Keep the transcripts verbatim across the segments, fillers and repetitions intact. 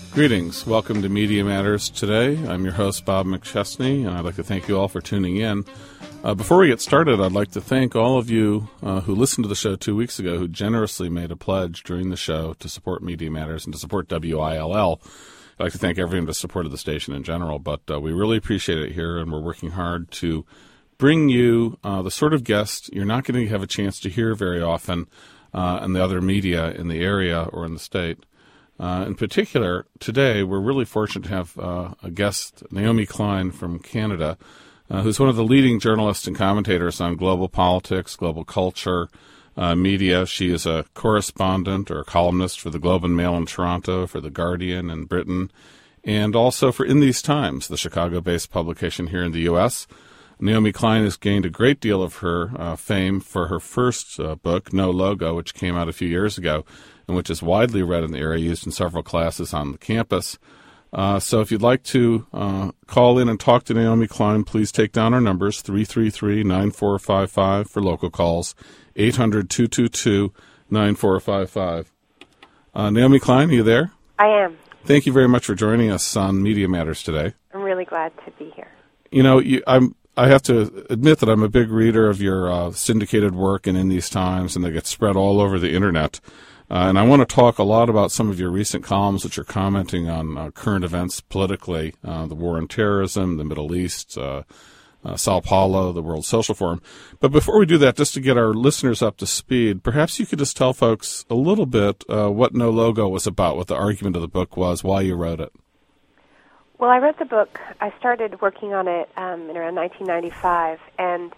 Greetings. Welcome to Media Matters today. I'm your host, Bob McChesney, and I'd like to thank you all for tuning in. Uh, before we get started, I'd like to thank all of you uh, who listened to the show two weeks ago who generously made a pledge during the show to support Media Matters and to support W I L L. I'd like to thank everyone who supported the station in general, but uh, we really appreciate it here, and we're working hard to bring you uh, the sort of guest you're not going to have a chance to hear very often uh, in the other media in the area or in the state. Uh, in particular, today we're really fortunate to have uh, a guest, Naomi Klein from Canada, uh, who's one of the leading journalists and commentators on global politics, global culture, uh, media. She is a correspondent or a columnist for the Globe and Mail in Toronto, for The Guardian in Britain, and also for In These Times, the Chicago-based publication here in the U S Naomi Klein has gained a great deal of her uh, fame for her first uh, book, No Logo, which came out a few years ago, and which is widely read in the area, used in several classes on the campus. Uh, so if you'd like to uh, call in and talk to Naomi Klein, please take down our numbers, three three three, nine four five five for local calls, eight hundred, two two two, nine four five five. Uh, Naomi Klein, are you there? I am. Thank you very much for joining us on Media Matters today. I'm really glad to be here. You know, you, I'm I have to admit that I'm a big reader of your uh, syndicated work and In These Times, and they get spread all over the Internet. Uh, and I want to talk a lot about some of your recent columns which are commenting on uh, current events politically, uh, the war on terrorism, the Middle East, uh, uh, Sao Paulo, the World Social Forum. But before we do that, just to get our listeners up to speed, perhaps you could just tell folks a little bit uh, what No Logo was about, what the argument of the book was, why you wrote it. Well, I wrote the book. I started working on it um, in around nineteen ninety-five, and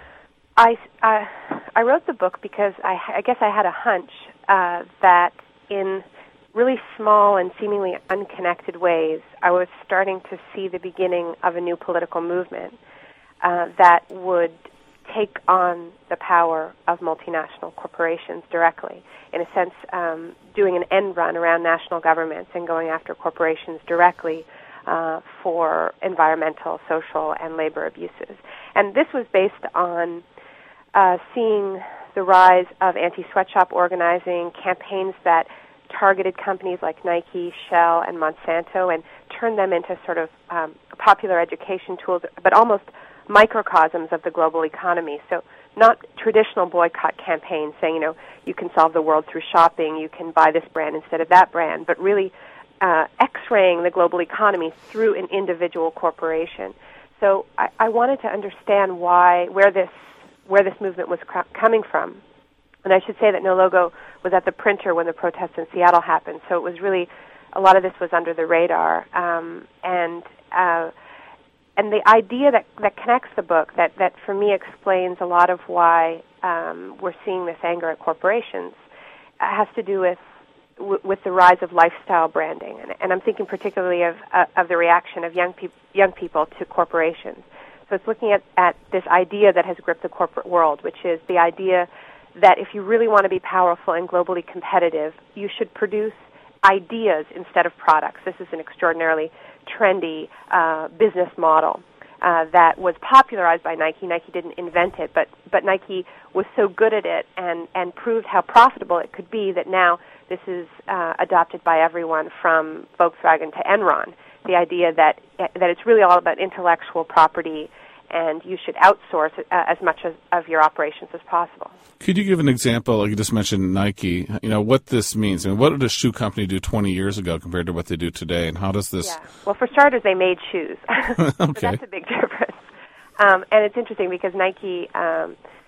I, uh, I wrote the book because I, I guess I had a hunch uh, that in really small and seemingly unconnected ways, I was starting to see the beginning of a new political movement uh, that would take on the power of multinational corporations directly. In a sense, um, doing an end run around national governments and going after corporations directly Uh, for environmental, social, and labor abuses. And this was based on uh, seeing the rise of anti-sweatshop organizing, campaigns that targeted companies like Nike, Shell, and Monsanto and turned them into sort of um, popular education tools, but almost microcosms of the global economy. So not traditional boycott campaigns saying, you know, you can solve the world through shopping, you can buy this brand instead of that brand, but really Uh, x-raying the global economy through an individual corporation. So I, I wanted to understand why, where this, where this movement was cr- coming from. And I should say that No Logo was at the printer when the protests in Seattle happened. So it was really, a lot of this was under the radar. Um, and uh, and the idea that, that connects the book, that, that for me explains a lot of why um, we're seeing this anger at corporations, uh, has to do with with the rise of lifestyle branding, and, and I'm thinking particularly of uh, of the reaction of young people young people to corporations. So it's looking at, at this idea that has gripped the corporate world, which is the idea that if you really want to be powerful and globally competitive, you should produce ideas instead of products. This is an extraordinarily trendy uh, business model uh, that was popularized by Nike. Nike didn't invent it, but but Nike was so good at it and, and proved how profitable it could be that now this is uh, adopted by everyone from Volkswagen to Enron, the idea that that it's really all about intellectual property and you should outsource uh, as much as, of your operations as possible. Could you give an example, like you just mentioned Nike, you know, what this means? I mean, what did a shoe company do twenty years ago compared to what they do today, and how does this... Yeah. Well, for starters, they made shoes. Okay. So that's a big difference. Um, and it's interesting because Nike... Um,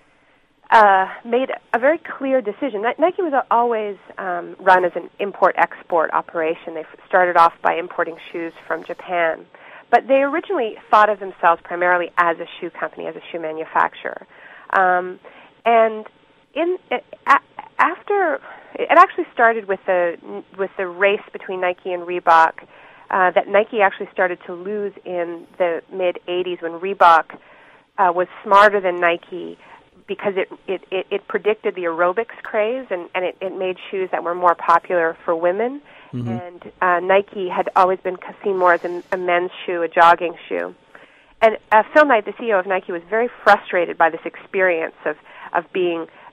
Uh, made a very clear decision. Nike was always um, run as an import-export operation. They started off by importing shoes from Japan. But they originally thought of themselves primarily as a shoe company, as a shoe manufacturer. Um, and in a, after, it actually started with the, with the race between Nike and Reebok uh, that Nike actually started to lose in the mid-eighties when Reebok uh, was smarter than Nike, because it, it, it, it predicted the aerobics craze, and, and it, it made shoes that were more popular for women. Mm-hmm. And uh, Nike had always been seen more as a, a men's shoe, a jogging shoe. And uh, Phil Knight, the C E O of Nike, was very frustrated by this experience of, of being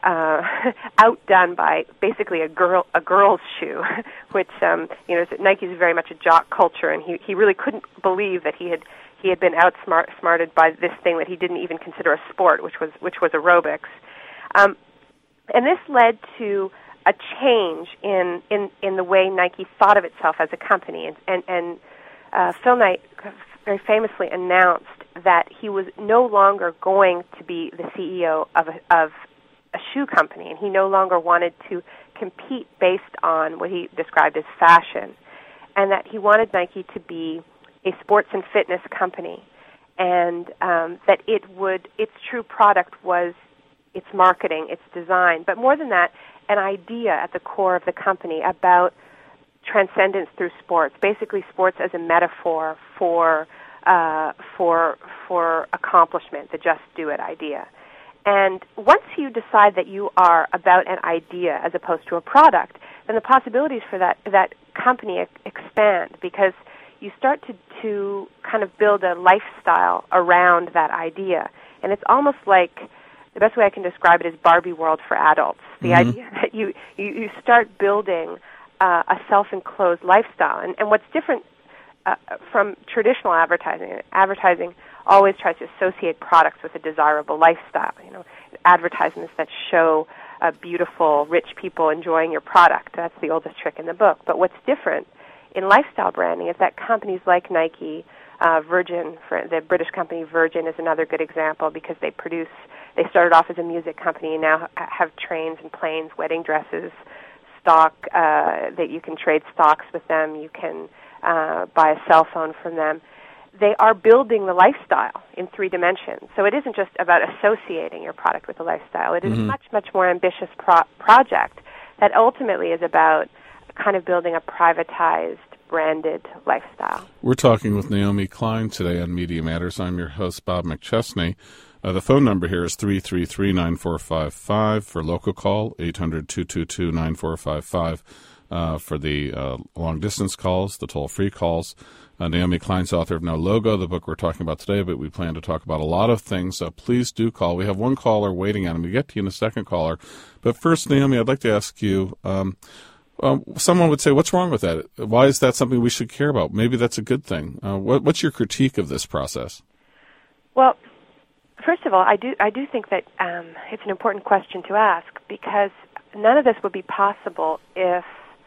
uh, outdone by basically a girl a girl's shoe, which um, you know Nike is very much a jock culture, and he he really couldn't believe that he had he had been outsmarted by this thing that he didn't even consider a sport, which was which was aerobics, um, and this led to a change in, in, in the way Nike thought of itself as a company, and and, and uh, Phil Knight very famously announced that he was no longer going to be the C E O of a, of a shoe company, and he no longer wanted to compete based on what he described as fashion, and that he wanted Nike to be a sports and fitness company, and um, that it would its true product was its marketing, its design, but more than that, an idea at the core of the company about transcendence through sports, basically sports as a metaphor for uh, for for accomplishment, the just do it idea. And once you decide that you are about an idea as opposed to a product, then the possibilities for that that company ex- expand, because you start to, to kind of build a lifestyle around that idea. And it's almost like, the best way I can describe it is Barbie world for adults. The mm-hmm. idea that you, you, you start building uh, a self-enclosed lifestyle. And, and what's different uh, from traditional advertising, advertising always tries to associate products with a desirable lifestyle. You know, advertisements that show uh, beautiful, rich people enjoying your product. That's the oldest trick in the book. But what's different in lifestyle branding is that companies like Nike, uh, Virgin, for the British company Virgin is another good example, because they produce, they started off as a music company and now have trains and planes, wedding dresses, stock, uh, that you can trade stocks with them, you can uh, buy a cell phone from them. They are building the lifestyle in three dimensions. So it isn't just about associating your product with the lifestyle. It is mm-hmm. a much, much more ambitious pro- project that ultimately is about kind of building a privatized, branded lifestyle. We're talking with Naomi Klein today on Media Matters. I'm your host, Bob McChesney. Uh, the phone number here is three three three, nine four five five for local call, eight hundred, two two two, nine four five five uh, for the uh, long-distance calls, the toll-free calls. Uh, Naomi Klein's author of No Logo, the book we're talking about today, but we plan to talk about a lot of things, so please do call. We have one caller waiting on him. We'll get to you in a second, caller. But first, Naomi, I'd like to ask you, um, um, someone would say, what's wrong with that? Why is that something we should care about? Maybe that's a good thing. Uh, what, what's your critique of this process? Well, first of all, I do I do think that um, it's an important question to ask, because none of this would be possible if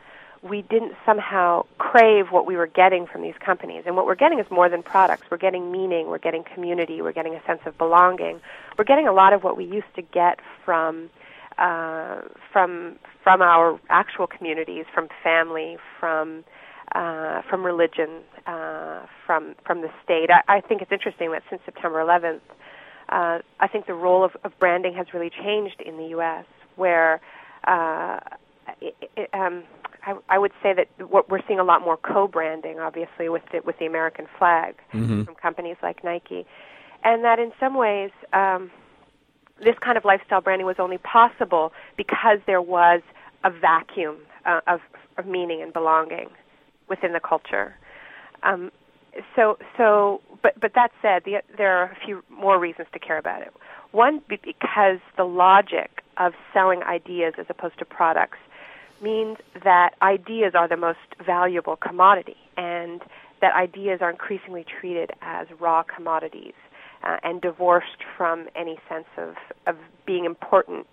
we didn't somehow crave what we were getting from these companies. And what we're getting is more than products. We're getting meaning, we're getting community, we're getting a sense of belonging. We're getting a lot of what we used to get from uh, from from our actual communities, from family, from uh, from religion, uh, from from the state. I, I think it's interesting that since September eleventh, uh, I think the role of, of branding has really changed in the U S, where uh, it, it, um, I, I would say that what we're seeing a lot more co-branding, obviously, with the, with the American flag mm-hmm. from companies like Nike, and that in some ways um, this kind of lifestyle branding was only possible because there was a vacuum uh, of, of meaning and belonging within the culture. Um, so, so, but but that said, the, there are a few more reasons to care about it. One, because the logic of selling ideas as opposed to products means that ideas are the most valuable commodity, and that ideas are increasingly treated as raw commodities uh, and divorced from any sense of, of being important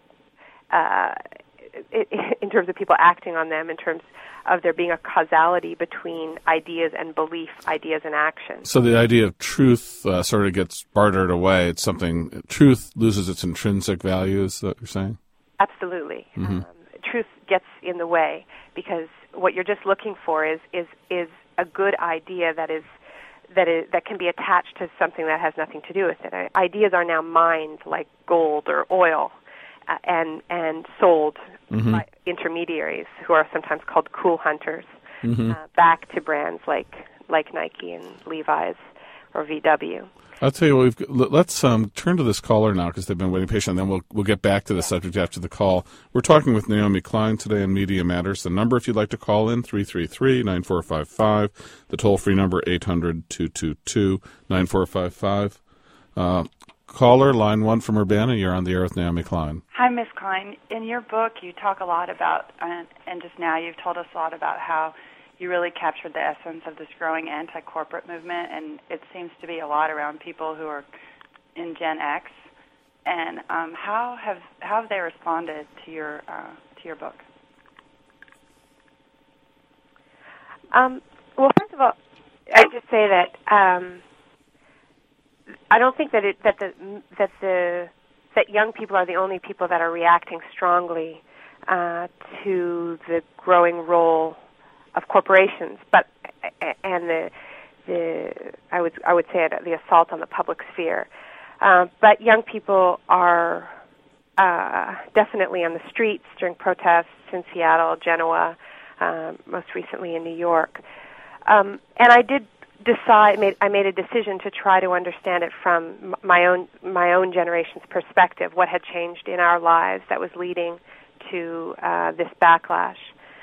uh, in terms of people acting on them, in terms of there being a causality between ideas and belief, ideas and action. So the idea of truth uh, sort of gets bartered away. It's something, truth loses its intrinsic value, is that what you're saying? Absolutely. Mm-hmm. Um, truth gets in the way, because what you're just looking for is is is a good idea that is that is that can be attached to something that has nothing to do with it. Ideas are now mined like gold or oil, uh, and and sold mm-hmm. by intermediaries who are sometimes called cool hunters, mm-hmm. uh, back to brands like like Nike and Levi's or V W. I'll tell you what, we've, let's um, turn to this caller now, because they've been waiting patiently, and then we'll we'll get back to the subject after the call. We're talking with Naomi Klein today on Media Matters. The number, if you'd like to call in, three three three, nine four five five. The toll-free number, eight hundred, two two two, nine four five five. Uh, caller, line one from Urbana. You're on the air with Naomi Klein. Hi, Miz Klein. In your book, you talk a lot about, uh, and just now you've told us a lot about how you really captured the essence of this growing anti-corporate movement, and it seems to be a lot around people who are in Gen X. And um, how have how have they responded to your uh, to your book? Um, well, first of all, I'd just say that um, I don't think that it that the that the that young people are the only people that are reacting strongly uh, to the growing role of corporations, but and the the I would I would say it, the assault on the public sphere. Uh, but young people are uh, definitely on the streets during protests in Seattle, Genoa, um, most recently in New York. Um, and I did decide, made, I made a decision to try to understand it from my own my own generation's perspective, what had changed in our lives that was leading to uh, this backlash.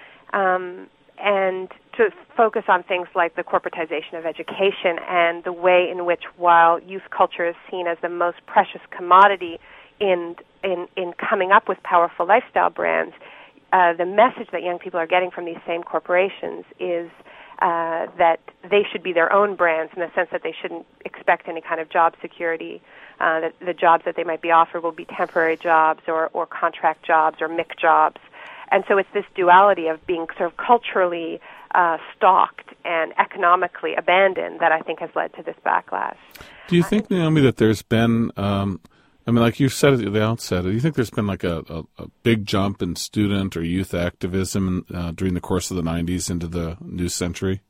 Um, and to focus on things like the corporatization of education and the way in which, while youth culture is seen as the most precious commodity in in, in coming up with powerful lifestyle brands, uh, the message that young people are getting from these same corporations is uh, that they should be their own brands, in the sense that they shouldn't expect any kind of job security, uh, that the jobs that they might be offered will be temporary jobs or, or contract jobs or M I C jobs. And so it's this duality of being sort of culturally uh, stalked and economically abandoned that I think has led to this backlash. Do you think, Naomi, that there's been, um, I mean, like you said at the outset, do you think there's been like a, a, a big jump in student or youth activism uh, during the course of the nineties into the new century?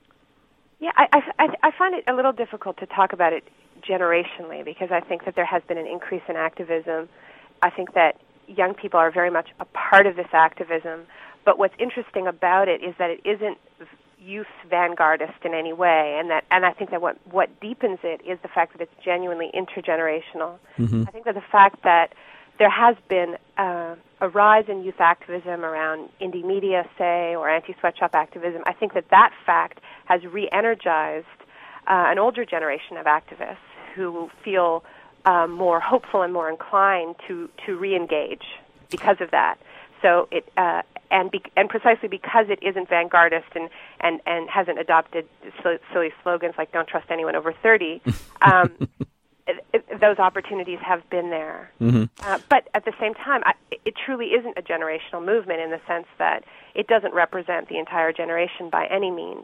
Yeah, I, I, I find it a little difficult to talk about it generationally, because I think that there has been an increase in activism. I think that young people are very much a part of this activism, but what's interesting about it is that it isn't youth vanguardist in any way, and that and I think that what, what deepens it is the fact that it's genuinely intergenerational. Mm-hmm. I think that the fact that there has been uh, a rise in youth activism around indie media, say, or anti-sweatshop activism, I think that that fact has re-energized uh, an older generation of activists who feel Um, more hopeful and more inclined to, to re-engage because of that. So it uh, and be, and precisely because it isn't vanguardist and, and, and hasn't adopted silly, silly slogans like "Don't trust anyone over thirty," um, it, it, those opportunities have been there. Mm-hmm. Uh, but at the same time, I, it truly isn't a generational movement in the sense that it doesn't represent the entire generation by any means.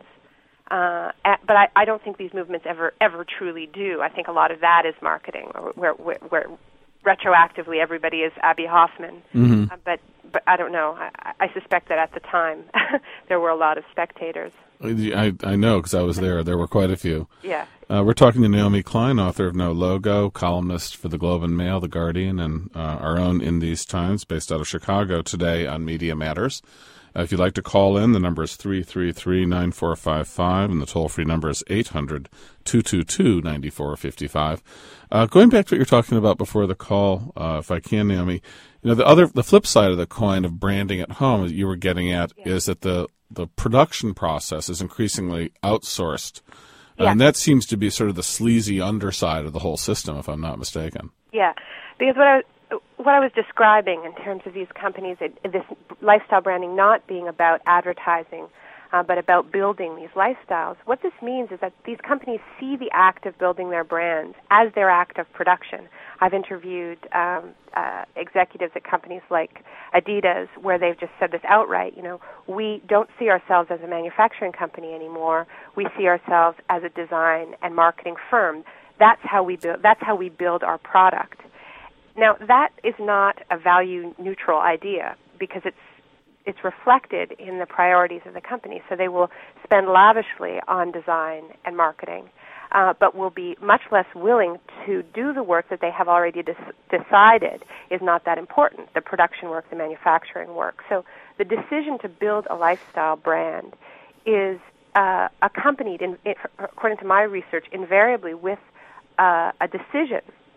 Uh, but I, I don't think these movements ever ever truly do. I think a lot of that is marketing, where, where, where retroactively everybody is Abby Hoffman. Mm-hmm. Uh, but but I don't know. I, I suspect that at the time there were a lot of spectators. I, I know, because I was there. There were quite a few. Yeah. Uh, we're talking to Naomi Klein, author of No Logo, columnist for the Globe and Mail, The Guardian, and uh, our own In These Times, based out of Chicago, today on Media Matters. Uh, if you'd like to call in, the number is three three three, nine four five five, and the toll-free number is eight hundred, two two two, nine four five five. Uh, going back to what you were talking about before the call, uh, if I can, Naomi, you know, the other, the flip side of the coin of branding at home that you were getting at yeah. is that the, the production process is increasingly outsourced. Yeah. And that seems to be sort of the sleazy underside of the whole system, if I'm not mistaken. Yeah, because what I was What I was describing in terms of these companies, it, this lifestyle branding not being about advertising, uh, but about building these lifestyles, what this means is that these companies see the act of building their brands as their act of production. I've interviewed um, uh, executives at companies like Adidas where they've just said this outright, you know, we don't see ourselves as a manufacturing company anymore. We see ourselves as a design and marketing firm. That's how we build, that's how we build our product. Now, that is not a value-neutral idea because it's it's reflected in the priorities of the company. So they will spend lavishly on design and marketing, uh, but will be much less willing to do the work that they have already des- decided is not that important, the production work, the manufacturing work. So the decision to build a lifestyle brand is uh, accompanied, in, in, according to my research, invariably with uh, a decision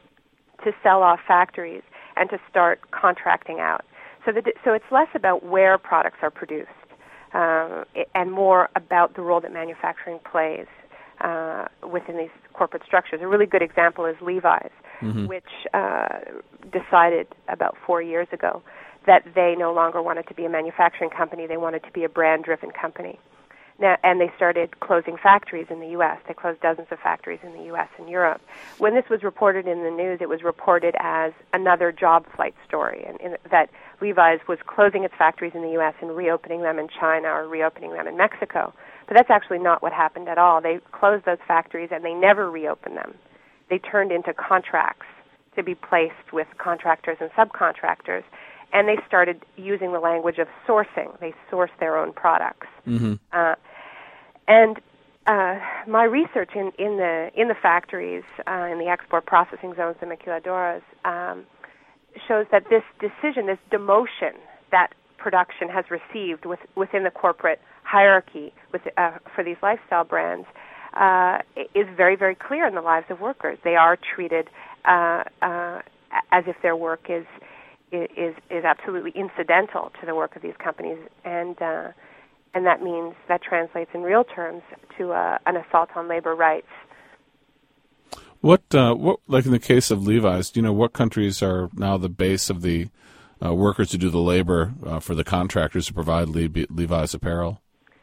to sell off factories and to start contracting out. So, the, so it's less about where products are produced uh, and more about the role that manufacturing plays uh, within these corporate structures. A really good example is Levi's, mm-hmm. which uh, decided about four years ago that they no longer wanted to be a manufacturing company. They wanted to be a brand-driven company. Now, and they started closing factories in the U S They closed dozens of factories in the U S and Europe. When this was reported in the news, it was reported as another job flight story, and in, that Levi's was closing its factories in the U S and reopening them in China or reopening them in Mexico. But that's actually not what happened at all. They closed those factories and they never reopened them. They turned into contracts to be placed with contractors and subcontractors, and they started using the language of sourcing. They source their own products. Mm-hmm. Uh, and uh, my research in, in the in the factories, uh, in the export processing zones, the maquiladoras, um, shows that this decision, this demotion that production has received with, within the corporate hierarchy with, uh, for these lifestyle brands uh, is very, very clear in the lives of workers. They are treated uh, uh, as if their work is is is absolutely incidental to the work of these companies, and uh, and that means that translates in real terms to uh, an assault on labor rights. What uh, what like in the case of Levi's, do you know what countries are now the base of the uh, workers who do the labor uh, for the contractors to provide Le- Levi's apparel?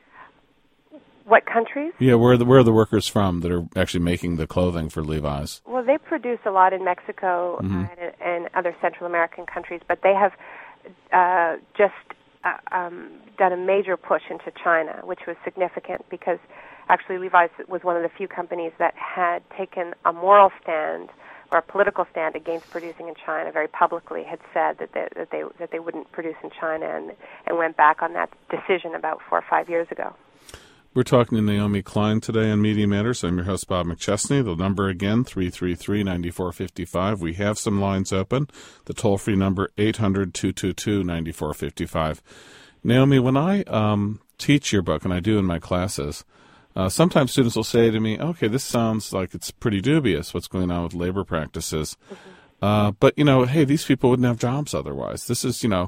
What countries? Yeah, where are the where are the workers from that are actually making the clothing for Levi's? Well, they produce a lot in Mexico mm-hmm. uh, and, and other Central American countries, but they have uh, just uh, um, done a major push into China, which was significant because actually Levi's was one of the few companies that had taken a moral stand or a political stand against producing in China. Very publicly had said that they, that they that they wouldn't produce in China, and and went back on that decision about four or five years ago. We're talking to Naomi Klein today on Media Matters. I'm your host, Bob McChesney. The number again, three three three, nine four five five. We have some lines open. The toll-free number, eight hundred, two two two, nine four five five. Naomi, when I um, teach your book, and I do in my classes, uh, sometimes students will say to me, okay, this sounds like it's pretty dubious, what's going on with labor practices. Mm-hmm. Uh, but, you know, hey, these people wouldn't have jobs otherwise. This is, you know...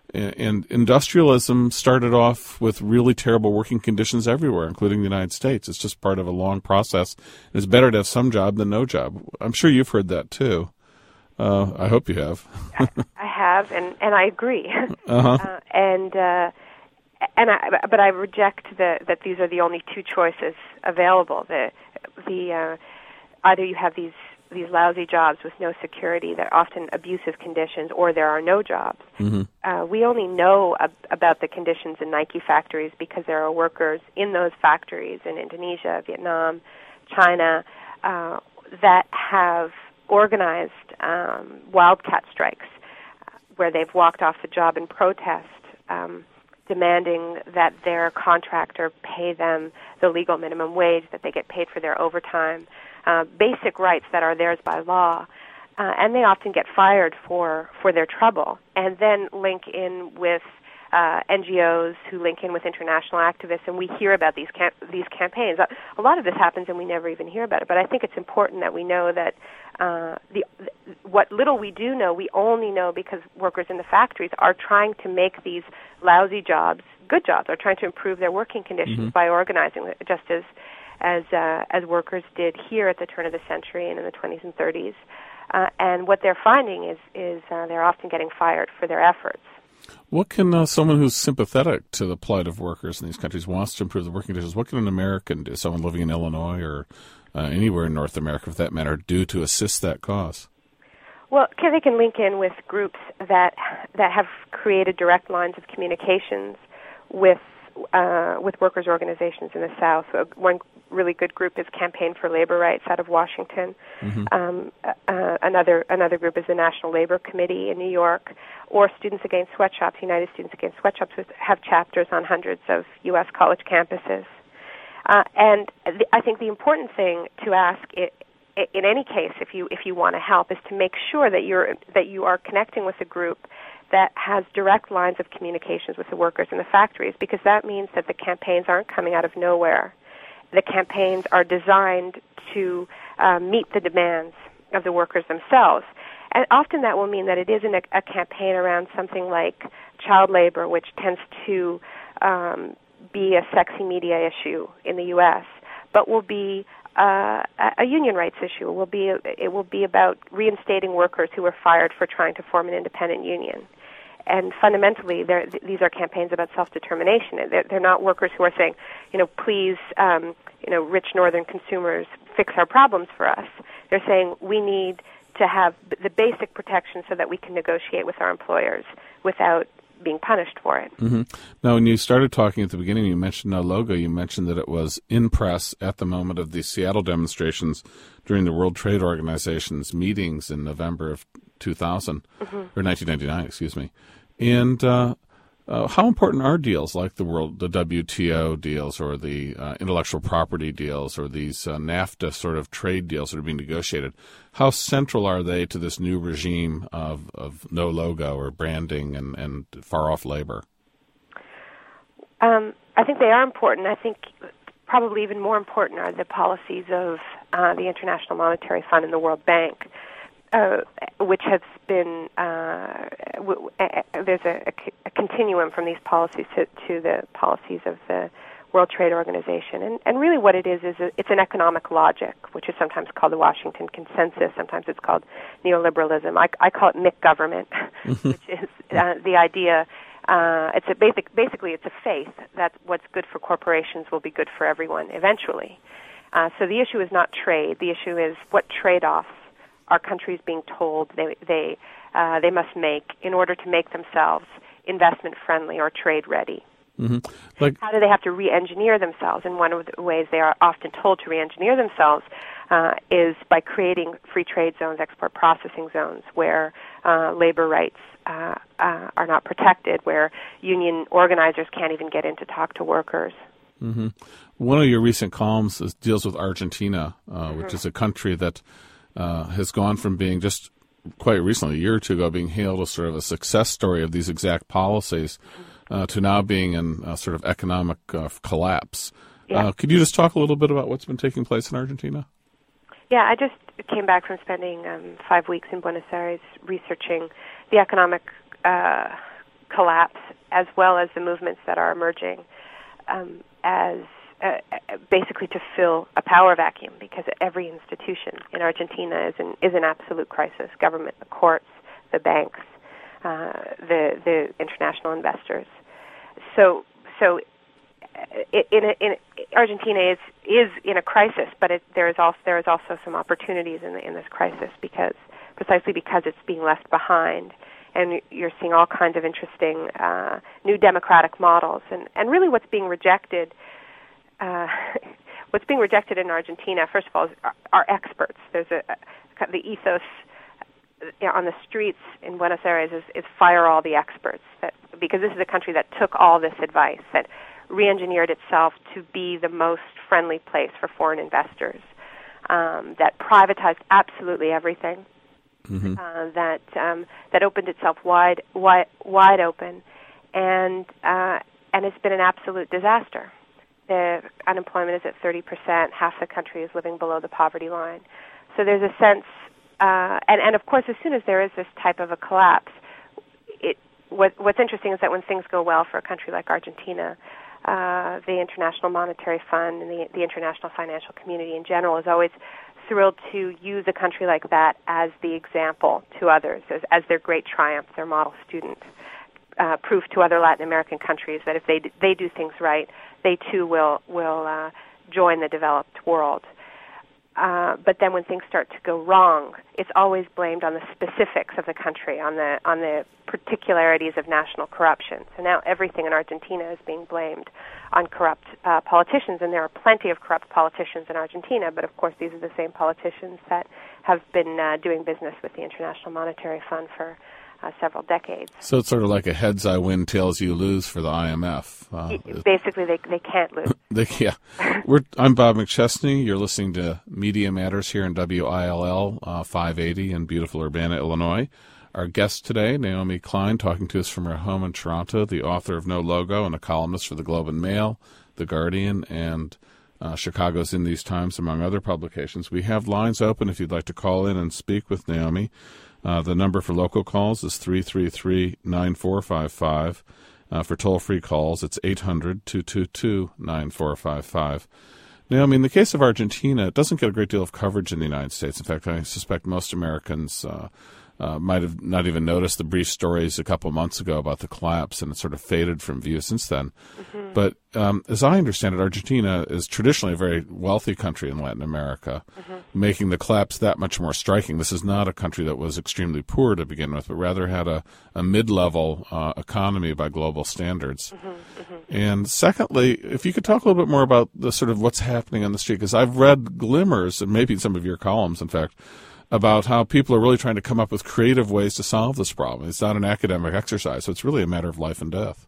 And industrialism started off with really terrible working conditions everywhere, including the United States. It's just part of a long process. It's better to have some job than no job. I'm sure you've heard that too. Uh, I hope you have. I have, and, and I agree. Uh-huh. Uh, and uh, and I, but I reject the, that these are the only two choices available. The the uh, either you have these. these lousy jobs with no security, that are often abusive conditions, or there are no jobs. Mm-hmm. Uh, we only know ab- about the conditions in Nike factories because there are workers in those factories in Indonesia, Vietnam, China, uh, that have organized um, wildcat strikes uh, where they've walked off the job in protest, um, demanding that their contractor pay them the legal minimum wage, that they get paid for their overtime, Uh, basic rights that are theirs by law, uh, and they often get fired for, for their trouble, and then link in with uh, N G Os who link in with international activists, and we hear about these cam- these campaigns. A lot of this happens, and we never even hear about it. But I think it's important that we know that uh, the what little we do know, we only know because workers in the factories are trying to make these lousy jobs good jobs, are trying to improve their working conditions mm-hmm. by organizing, just as as uh, as workers did here at the turn of the century and in the twenties and thirties. Uh, and what they're finding is, is uh, they're often getting fired for their efforts. What can uh, someone who's sympathetic to the plight of workers in these countries, wants to improve the working conditions, what can an American do, someone living in Illinois or uh, anywhere in North America, for that matter, do to assist that cause? Well, they can link in with groups that that have created direct lines of communications with uh, with workers' organizations in the South. So one really good group is Campaign for Labor Rights out of Washington. Mm-hmm. Um, uh, another another group is the National Labor Committee in New York, or Students Against Sweatshops. United Students Against Sweatshops have chapters on hundreds of U S college campuses. Uh, and the, I think the important thing to ask it, in any case, if you if you want to help, is to make sure that you're that you are connecting with a group that has direct lines of communications with the workers in the factories, because that means that the campaigns aren't coming out of nowhere. The campaigns are designed to uh, meet the demands of the workers themselves. And often that will mean that it isn't a, a campaign around something like child labor, which tends to um, be a sexy media issue in the U S, but will be uh, a union rights issue. It will be it will be about reinstating workers who were fired for trying to form an independent union. And fundamentally, these are campaigns about self-determination. They're, they're not workers who are saying, you know, please, um, you know, rich northern consumers, fix our problems for us. They're saying we need to have the basic protection so that we can negotiate with our employers without being punished for it. Mm-hmm. Now, when you started talking at the beginning, you mentioned No Logo. You mentioned that it was in press at the moment of the Seattle demonstrations during the World Trade Organization's meetings in November of two thousand, mm-hmm. or nineteen ninety-nine, excuse me. And uh, uh, how important are deals like the world, the W T O deals, or the uh, intellectual property deals, or these uh, NAFTA sort of trade deals that are being negotiated? How central are they to this new regime of, of no logo or branding and, and far-off labor? Um, I think they are important. I think probably even more important are the policies of uh, the International Monetary Fund and the World Bank. Uh, which has been, uh, w- w- there's a, a, a continuum from these policies to, to the policies of the World Trade Organization. And, and really what it is, is a, it's an economic logic, which is sometimes called the Washington Consensus. Sometimes it's called neoliberalism. I, I call it McGovernment, which is uh, the idea, uh, it's a basic, basically it's a faith that what's good for corporations will be good for everyone eventually. Uh, so the issue is not trade. The issue is what trade-offs are countries being told they they uh, they must make in order to make themselves investment friendly or trade ready. Mm-hmm. Like, how do they have to re-engineer themselves? And one of the ways they are often told to re-engineer themselves uh, is by creating free trade zones, export processing zones, where uh, labor rights uh, uh, are not protected, where union organizers can't even get in to talk to workers. Mm-hmm. One of your recent columns is, deals with Argentina, uh, mm-hmm. which is a country that Uh, has gone from being just quite recently, a year or two ago, being hailed as sort of a success story of these exact policies uh, to now being in a sort of economic uh, collapse. Yeah. Uh, could you just talk a little bit about what's been taking place in Argentina? Yeah, I just came back from spending um, five weeks in Buenos Aires researching the economic uh, collapse as well as the movements that are emerging um, as Uh, basically to fill a power vacuum, because every institution in Argentina is in is an absolute crisis. Government, the courts, the banks, uh, the the international investors. So so in, a, in a, Argentina is is in a crisis, but it, there is also there is also some opportunities in the, in this crisis, because precisely because it's being left behind, and you're seeing all kinds of interesting uh, new democratic models, and and really what's being rejected. Uh, what's being rejected in Argentina, first of all, is our, our experts. There's a, a the ethos you know, on the streets in Buenos Aires is, is fire all the experts. That because this is a country that took all this advice, that re-engineered itself to be the most friendly place for foreign investors, um, that privatized absolutely everything, mm-hmm. uh, that um, that opened itself wide, wide, wide open, and uh, and it's been an absolute disaster. The unemployment is at thirty percent. Half the country is living below the poverty line. So there's a sense, uh, and, and of course, as soon as there is this type of a collapse, it, what, what's interesting is that when things go well for a country like Argentina, uh, the International Monetary Fund and the, the international financial community in general is always thrilled to use a country like that as the example to others, as, as their great triumph, their model student. Uh, proof to other Latin American countries that if they d- they do things right, they too will will uh, join the developed world. Uh, but then when things start to go wrong, it's always blamed on the specifics of the country, on the on the particularities of national corruption. So now everything in Argentina is being blamed on corrupt uh, politicians, and there are plenty of corrupt politicians in Argentina. But of course, these are the same politicians that have been uh, doing business with the International Monetary Fund for Uh, several decades. So it's sort of like a heads I win, tails you lose for the I M F. Uh, Basically, they they can't lose. they, yeah. We're, I'm Bob McChesney. You're listening to Media Matters here in W I L L uh, five eighty in beautiful Urbana, Illinois. Our guest today, Naomi Klein, talking to us from her home in Toronto, the author of No Logo and a columnist for the Globe and Mail, The Guardian, and uh, Chicago's In These Times, among other publications. We have lines open if you'd like to call in and speak with Naomi. Uh, the number for local calls is three three three, nine four five five. Uh, for toll-free calls, it's eight hundred, two two two, nine four five five. Naomi, in the case of Argentina, it doesn't get a great deal of coverage in the United States. In fact, I suspect most Americans uh, uh, might have not even noticed the brief stories a couple of months ago about the collapse, and it sort of faded from view since then. Mm-hmm. But um, as I understand it, Argentina is traditionally a very wealthy country in Latin America, mm-hmm. making the collapse that much more striking. This is not a country that was extremely poor to begin with, but rather had a, a mid-level uh, economy by global standards. Mm-hmm, mm-hmm. And secondly, if you could talk a little bit more about the sort of what's happening on the street, because I've read glimmers, and maybe in some of your columns, in fact, about how people are really trying to come up with creative ways to solve this problem. It's not an academic exercise, so it's really a matter of life and death.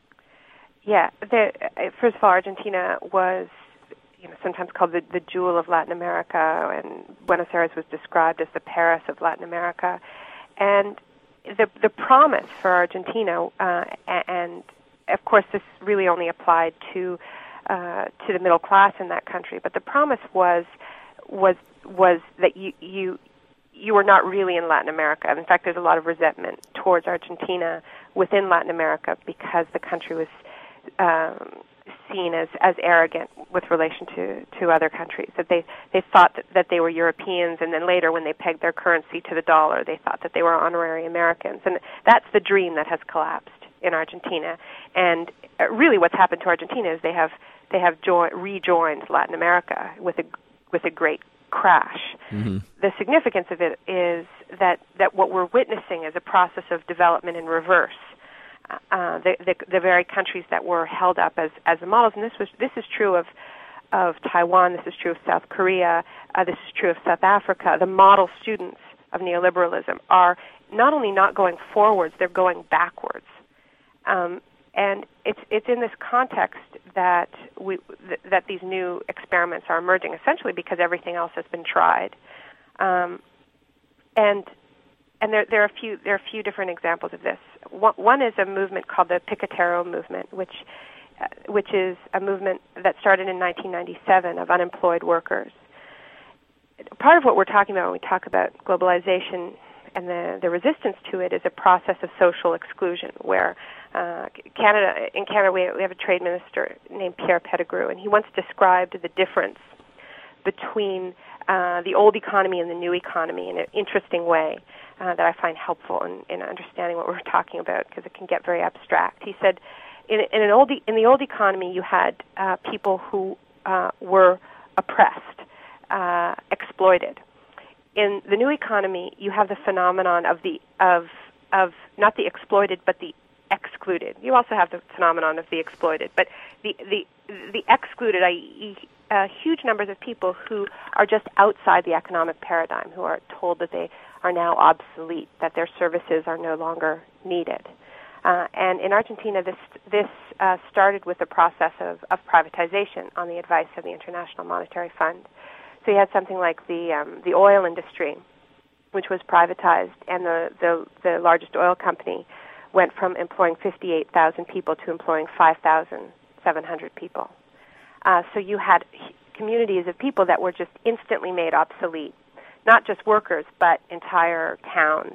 Yeah. The, first of all, Argentina was, you know, sometimes called the, the jewel of Latin America, and Buenos Aires was described as the Paris of Latin America. And the the promise for Argentina, uh, and of course this really only applied to uh, to the middle class in that country, but the promise was was was that you you you were not really in Latin America. In fact, there's a lot of resentment towards Argentina within Latin America because the country was um, seen as, as arrogant with relation to, to other countries. That they, they thought that, that they were Europeans, and then later when they pegged their currency to the dollar, they thought that they were honorary Americans. And that's the dream that has collapsed in Argentina. And really what's happened to Argentina is they have they have jo- rejoined Latin America with a with a great crash. Mm-hmm. The significance of it is that, that what we're witnessing is a process of development in reverse. Uh, the, the the very countries that were held up as as the models, and this was this is true of of Taiwan, this is true of South Korea, uh, this is true of South Africa. The model students of neoliberalism are not only not going forwards, they're going backwards. Um, and it's it's in this context that we th- that these new experiments are emerging, essentially because everything else has been tried, um, and and there there are a few there are a few different examples of this. One, one is a movement called the Picatero movement, which uh, which is a movement that started in nineteen ninety-seven of unemployed workers. Part of what we're talking about when we talk about globalization and the, the resistance to it is a process of social exclusion, where uh, Canada, in Canada we, we have a trade minister named Pierre Pettigrew, and he once described the difference between uh, the old economy and the new economy in an interesting way uh, that I find helpful in, in understanding what we're talking about, because it can get very abstract. He said, in, in an old e- in the old economy, you had uh, people who uh, were oppressed, uh, exploited. In the new economy, you have the phenomenon of the of of not the exploited, but the excluded. You also have the phenomenon of the exploited, but the the the excluded, that is, uh, huge numbers of people who are just outside the economic paradigm, who are told that they are now obsolete, that their services are no longer needed. Uh, and in Argentina, this this uh, started with the process of, of privatization on the advice of the International Monetary Fund. So you had something like the um, the oil industry, which was privatized, and the, the, the largest oil company went from employing fifty-eight thousand people to employing five thousand seven hundred people. Uh, so you had communities of people that were just instantly made obsolete, not just workers, but entire towns.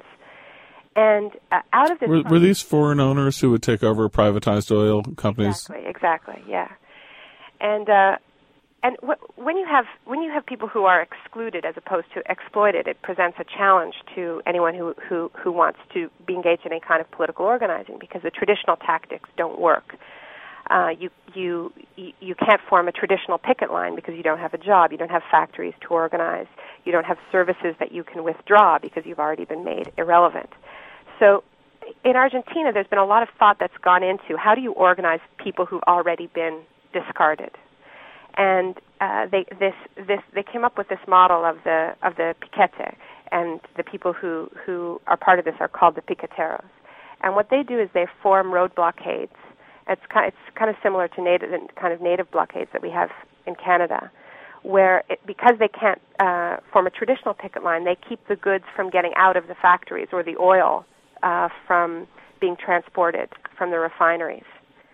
And uh, out of this... Were, were these foreign owners who would take over privatized oil companies? Exactly, exactly, yeah. And... Uh, And wh- when you have when you have people who are excluded as opposed to exploited, it presents a challenge to anyone who, who, who wants to be engaged in any kind of political organizing, because the traditional tactics don't work. Uh, you you you can't form a traditional picket line because you don't have a job. You don't have factories to organize. You don't have services that you can withdraw because you've already been made irrelevant. So in Argentina, there's been a lot of thought that's gone into how do you organize people who've already been discarded. And uh, they this this they came up with this model of the of the piquete, and the people who, who are part of this are called the piqueteros. And what they do is they form road blockades. It's kind it's kind of similar to native kind of native blockades that we have in Canada, where it, because they can't uh, form a traditional picket line, they keep the goods from getting out of the factories, or the oil uh, from being transported from the refineries.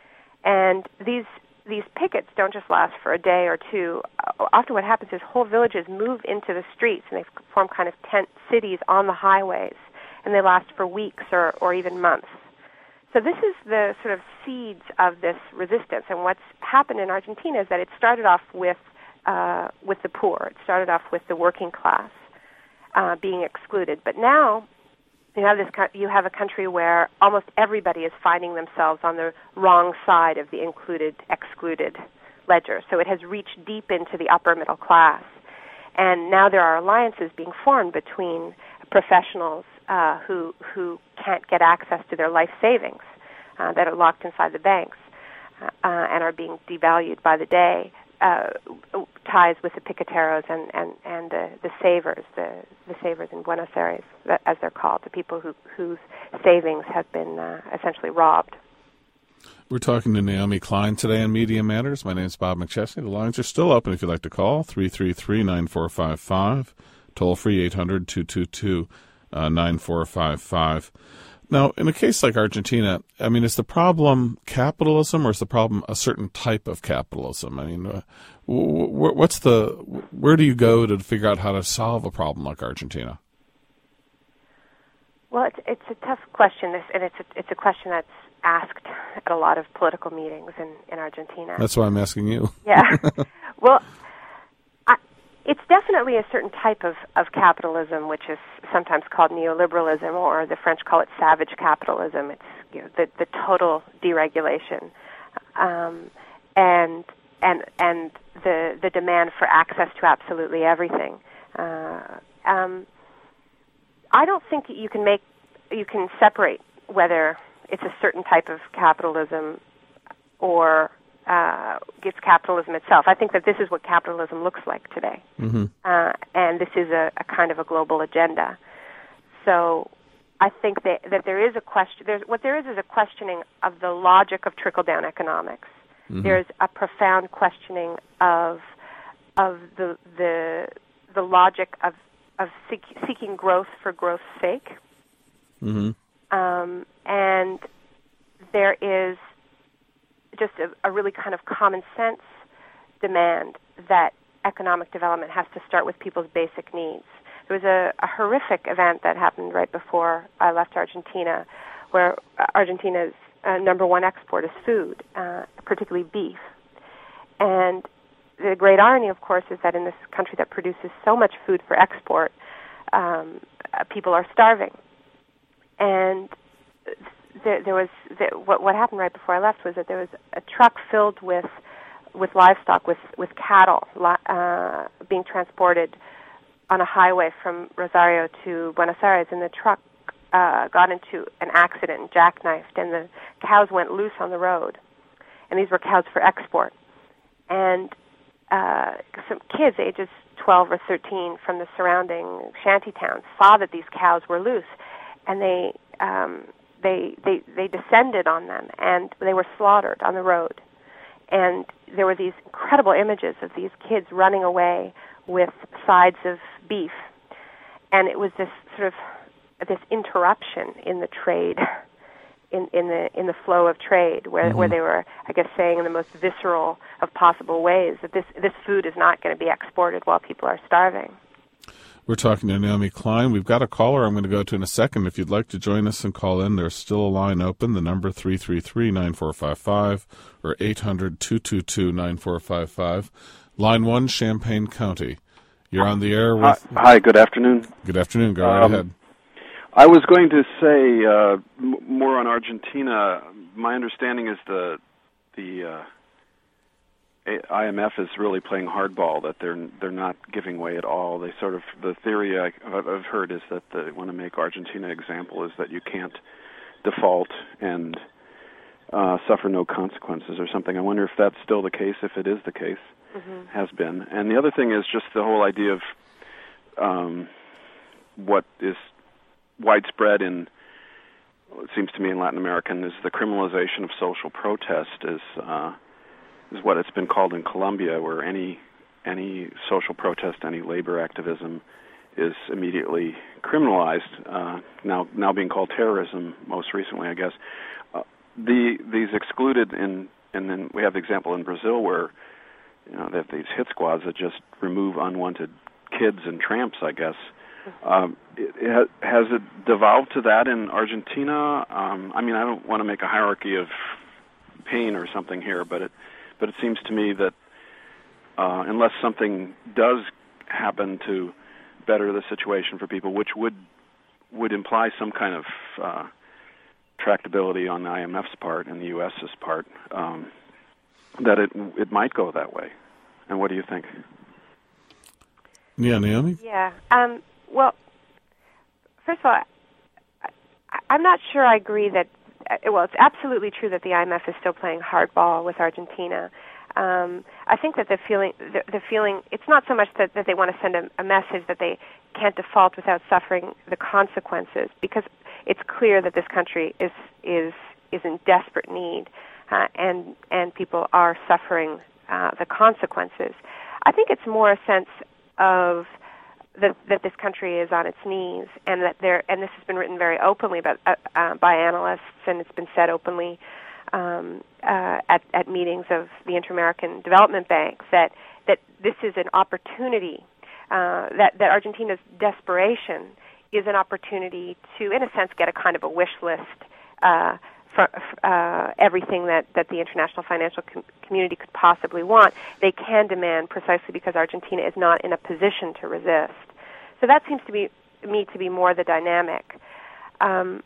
And these These pickets don't just last for a day or two. Often what happens is whole villages move into the streets, and they form kind of tent cities on the highways, and they last for weeks or, or even months. So this is the sort of seeds of this resistance. And what's happened in Argentina is that it started off with uh, with the poor. It started off with the working class uh, being excluded. But now you have this. You have a country where almost everybody is finding themselves on the wrong side of the included-excluded ledger. So it has reached deep into the upper middle class. And now there are alliances being formed between professionals uh, who who can't get access to their life savings uh, that are locked inside the banks uh, and are being devalued by the day. Uh, ties with the piqueteros and and and the, the savers, the the savers in Buenos Aires, as they're called, the people who whose savings have been uh, essentially robbed. We're talking to Naomi Klein today on Media Matters. My name is Bob McChesney. The lines are still open if you'd like to call, three three three, nine four five five, toll-free eight hundred, two two two, nine four five five. Now, in a case like Argentina, I mean, is the problem capitalism or is the problem a certain type of capitalism? I mean, uh, what's the, where do you go to figure out how to solve a problem like Argentina? Well, it's it's a tough question, this, and it's a, it's a question that's asked at a lot of political meetings in, in Argentina. That's why I'm asking you. Yeah. Well, I, it's definitely a certain type of, of capitalism, which is sometimes called neoliberalism, or the French call it savage capitalism. It's, you know, the, the total deregulation, um, and and and the the demand for access to absolutely everything. Uh, um, I don't think you can make you can separate whether it's a certain type of capitalism or uh, it's capitalism itself. I think that this is what capitalism looks like today, mm-hmm. uh, and this is a, a kind of a global agenda. So I think that, that there is a question. There's, what there is is a questioning of the logic of trickle-down economics. Mm-hmm. There's a profound questioning of of the the the logic of of seek, seeking growth for growth's sake. Mm-hmm. Um, and there is just a, a really kind of common sense demand that economic development has to start with people's basic needs. There was a, a horrific event that happened right before I left Argentina, where Argentina's uh, number one export is food, uh, particularly beef. And the great irony, of course, is that in this country that produces so much food for export, um, uh, people are starving. And there, there was there, what, what happened right before I left was that there was a truck filled with with livestock, with with cattle uh, being transported on a highway from Rosario to Buenos Aires, and the truck uh, got into an accident and jackknifed, and the cows went loose on the road. And these were cows for export. And uh, some kids, ages twelve or thirteen, from the surrounding shanty towns, saw that these cows were loose, and they um, they they they descended on them, and they were slaughtered on the road. And there were these incredible images of these kids running away with sides of beef, and it was this sort of this interruption in the trade, in in the in the flow of trade, where mm-hmm. where they were, I guess, saying in the most visceral of possible ways that this this food is not going to be exported while people are starving. We're talking to Naomi Klein. We've got a caller I'm going to go to in a second. If you'd like to join us and call in, there's still a line open. The number three three three, nine four five five or eight hundred, two two two, nine four five five. Line one, Champaign County. You're on the air with... Hi, hi, good afternoon. Good afternoon. Go right um, ahead. I was going to say uh, m- more on Argentina. My understanding is the the uh, I M F is really playing hardball, that they're they're not giving way at all. They sort of, the theory I, I've heard is that they want to make Argentina example, is that you can't default and uh, suffer no consequences or something. I wonder if that's still the case, if it is the case, mm-hmm. has been. And the other thing is just the whole idea of um, what is widespread in, it seems to me, in Latin America, is the criminalization of social protest is... Uh, is what it's been called in Colombia, where any any social protest, any labor activism is immediately criminalized, uh, now now being called terrorism most recently, I guess. Uh, the These excluded, in, and then we have the example in Brazil where, you know, they have these hit squads that just remove unwanted kids and tramps, I guess. Um, it, it, has it devolved to that in Argentina? Um, I mean, I don't want to make a hierarchy of pain or something here, but it But it seems to me that uh, unless something does happen to better the situation for people, which would would imply some kind of uh, tractability on the I M F's part and the U S's part, um, that it it might go that way. And what do you think? Yeah, Naomi? Yeah. Um, well, first of all, I, I'm not sure I agree that, uh, well, it's absolutely true that the I M F is still playing hardball with Argentina. Um, I think that the feeling, the, the feeling, it's not so much that, that they want to send a, a message that they can't default without suffering the consequences, because it's clear that this country is is is in desperate need, uh, and and people are suffering uh, the consequences. I think it's more a sense of that that this country is on its knees, and that there, and this has been written very openly about uh, uh, by analysts, and it's been said openly um, uh, at at meetings of the Inter-American Development Bank, that that this is an opportunity, uh, that that Argentina's desperation is an opportunity to, in a sense, get a kind of a wish list uh, for uh, everything that, that the international financial com- community could possibly want. They can demand precisely because Argentina is not in a position to resist. So that seems to be me to be more the dynamic. Um,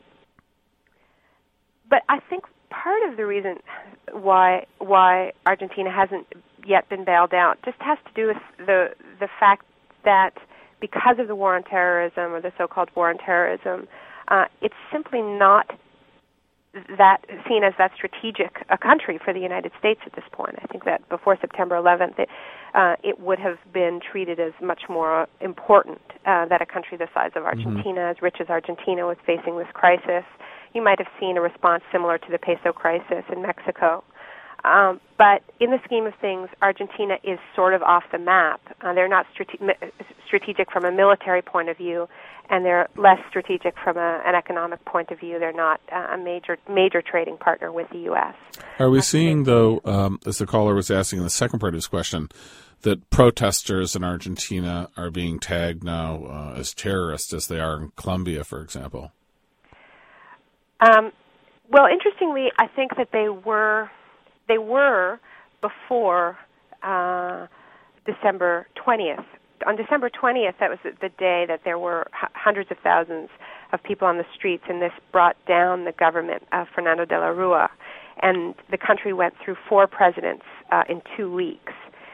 but I think part of the reason why why Argentina hasn't yet been bailed out just has to do with the the fact that because of the war on terrorism, or the so-called war on terrorism, uh, it's simply not that seen as that strategic a country for the United States at this point. I think that before September eleventh, it, uh, it would have been treated as much more important uh, that a country the size of Argentina, mm-hmm. as rich as Argentina, was facing this crisis. You might have seen a response similar to the peso crisis in Mexico. Um, but in the scheme of things, Argentina is sort of off the map. Uh, they're not strate- strategic from a military point of view, and they're less strategic from a, an economic point of view. They're not uh, a major major trading partner with the U S. Are we seeing, though, um, as the caller was asking in the second part of his question, that protesters in Argentina are being tagged now uh, as terrorists as they are in Colombia, for example? Um, well, interestingly, I think that they were... They were before uh, December twentieth. On December twentieth, that was the day that there were h- hundreds of thousands of people on the streets, and this brought down the government of Fernando de la Rúa. And the country went through four presidents uh, in two weeks.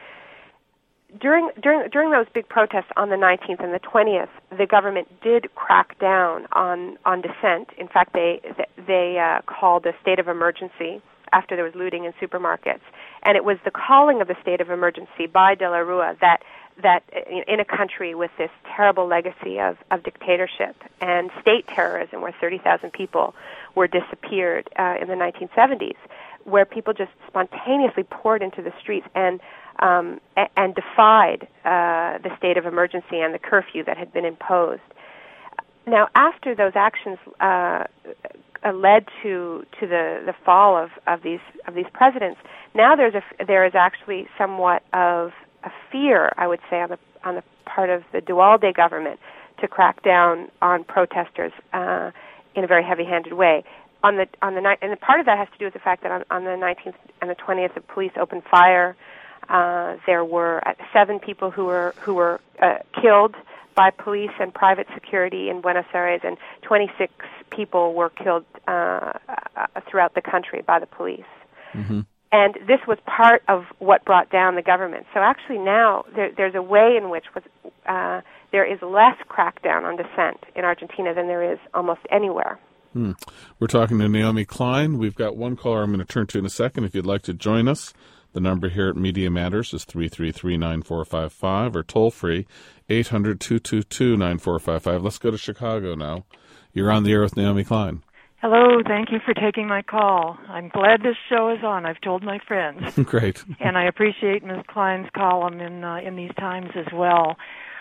During, during, during those big protests on the nineteenth and the twentieth, the government did crack down on, on dissent. In fact, they, they uh, called a state of emergency after there was looting in supermarkets. And it was the calling of the state of emergency by De La Rúa that, that in a country with this terrible legacy of, of dictatorship and state terrorism, where thirty thousand people were disappeared uh, in the nineteen seventies, where people just spontaneously poured into the streets and um, a- and defied uh, the state of emergency and the curfew that had been imposed. Now, after those actions uh, Uh, led to to the, the fall of, of these of these presidents, now there's a there is actually somewhat of a fear, I would say, on the on the part of the Dualde government to crack down on protesters uh, in a very heavy-handed way. On the on the night, and part of that has to do with the fact that on, on the nineteenth and the twentieth, the police opened fire. Uh, there were seven people who were who were uh, killed by police and private security in Buenos Aires, and twenty-six people were killed uh, throughout the country by the police. Mm-hmm. And this was part of what brought down the government. So actually now there, there's a way in which was, uh, there is less crackdown on dissent in Argentina than there is almost anywhere. Hmm. We're talking to Naomi Klein. We've got one caller I'm going to turn to in a second. If you'd like to join us, the number here at Media Matters is three three three, nine four five five, or toll-free, eight hundred, two two two, nine four five five. Let's go to Chicago now. You're on the air with Naomi Klein. Hello, thank you for taking my call. I'm glad this show is on. I've told my friends. Great. And I appreciate Miz Klein's column in uh, in these times as well.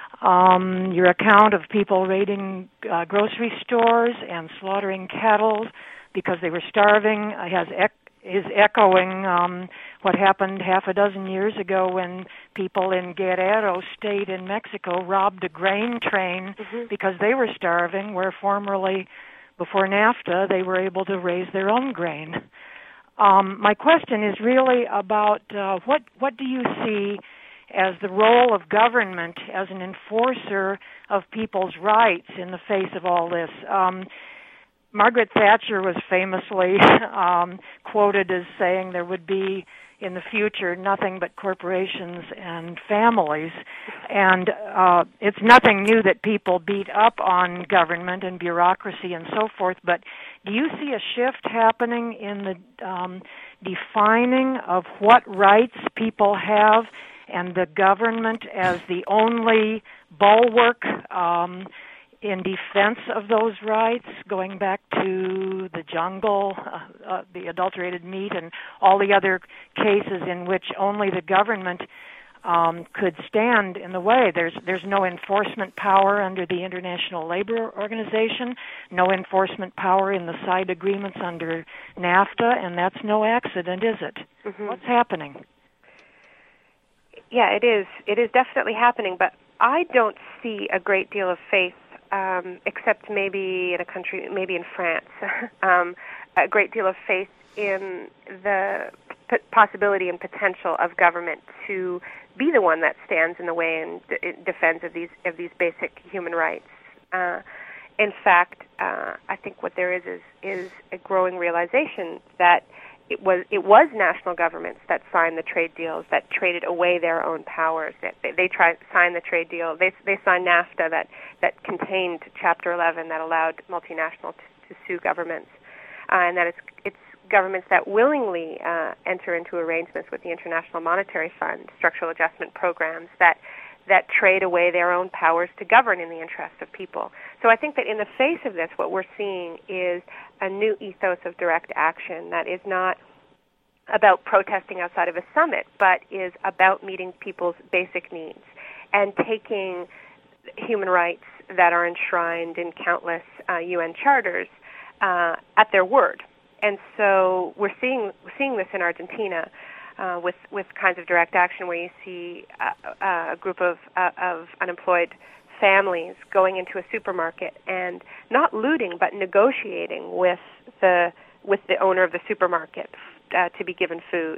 Um, your account of people raiding uh, grocery stores and slaughtering cattle because they were starving has ec- is echoing um, what happened half a dozen years ago when people in Guerrero State in Mexico robbed a grain train mm-hmm. because they were starving, where formerly, before NAFTA, they were able to raise their own grain. Um, my question is really about uh, what what do you see as the role of government as an enforcer of people's rights in the face of all this. Um, Margaret Thatcher was famously um, quoted as saying there would be in the future nothing but corporations and families, and uh, it's nothing new that people beat up on government and bureaucracy and so forth, but do you see a shift happening in the um, defining of what rights people have and the government as the only bulwark um, in defense of those rights, going back to the jungle, uh, uh, the adulterated meat, and all the other cases in which only the government um, could stand in the way? There's there's no enforcement power under the International Labor Organization, no enforcement power in the side agreements under NAFTA, and that's no accident, is it? Mm-hmm. What's happening? Yeah, it is. It is definitely happening, but I don't see a great deal of faith, um, except maybe in a country, maybe in France, um, a great deal of faith in the p- possibility and potential of government to be the one that stands in the way and d- defends of these of these basic human rights. Uh, in fact, uh, I think what there is is is a growing realization that It was it was national governments that signed the trade deals that traded away their own powers. That they, they tried signed the trade deal. They they signed NAFTA that, that contained Chapter eleven that allowed multinationals to, to sue governments, uh, and that it's it's governments that willingly uh, enter into arrangements with the International Monetary Fund, structural adjustment programs that that trade away their own powers to govern in the interests of people. So I think that in the face of this, what we're seeing is a new ethos of direct action that is not about protesting outside of a summit, but is about meeting people's basic needs and taking human rights that are enshrined in countless uh, U N charters uh, at their word. And so we're seeing seeing this in Argentina. Uh, with with kinds of direct action where you see uh, a group of uh, of unemployed families going into a supermarket and not looting but negotiating with the with the owner of the supermarket uh, to be given food.